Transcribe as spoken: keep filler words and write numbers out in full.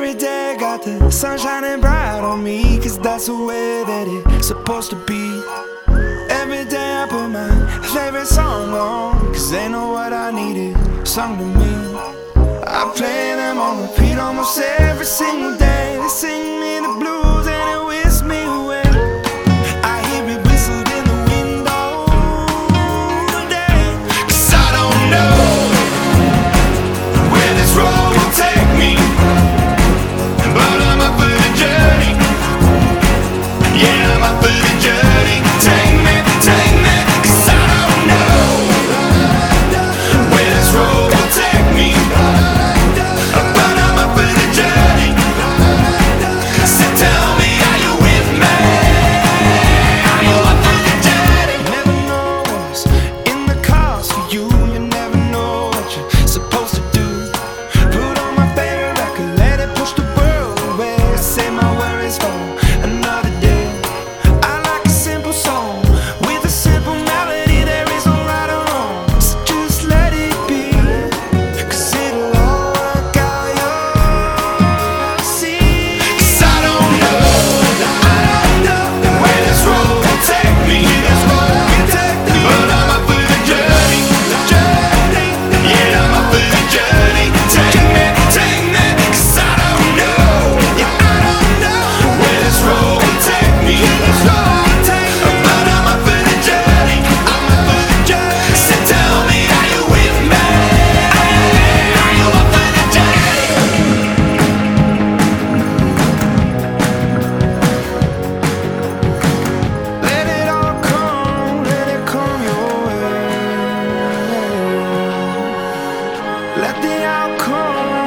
Every day I got the sun shining bright on me, cause that's the way that it's supposed to be. Every day I put my favorite song on, cause they know what I needed sung to me. I play them on repeat almost every single day. They sing me the blues and it whisks me away. I hear it whistled in the window today. Cause I don't know where this road will take me, but I'm up for the journey. Yeah, I'm up for the journey. Take me, take me, cause I don't know where this road will take me, but I'm up for the journey. So tell me, are you with me? Are you up for the journey? You never know what's in the cards for you. You never know what you're supposed to do. Put on my favorite record, let it push the world away. Say my worries for another day. I like a simple song with a simple melody. There is no right or wrong, so just let it be, cause it'll all work out, you'll see. Cause I don't know, I don't know where this road will take me, but I'm up for the journey. Yeah, I'm up for the journey. Take me, take me, cause I don't know, yeah, I don't know where this road will take me, but I'm up for the journey. I'm up for the journey. So tell me, are you with me? Are you up for the journey? Let it all come, let it come your way. Let the outcome